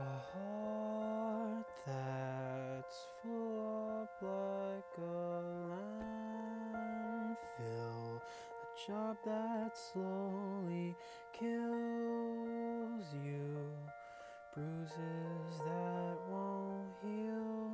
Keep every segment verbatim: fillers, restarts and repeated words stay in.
A heart that's full up like a landfill. A job that slowly kills you. Bruises that won't heal.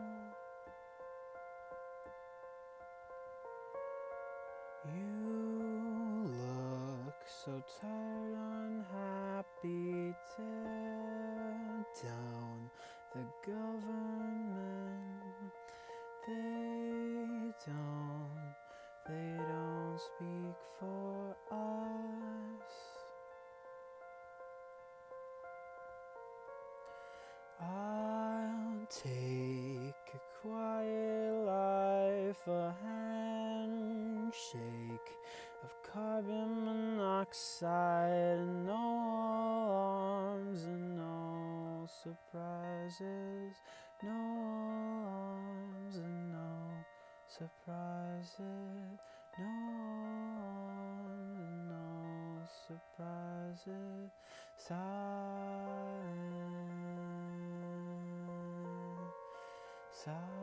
You look so tired, unhappy. Tear down the government. They don't, they don't speak for us. I'll take a quiet life, a handshake of carbon monoxide, and no alarms and no surprises, no alarms and no surprises, no alarms and no surprises, silence, silence.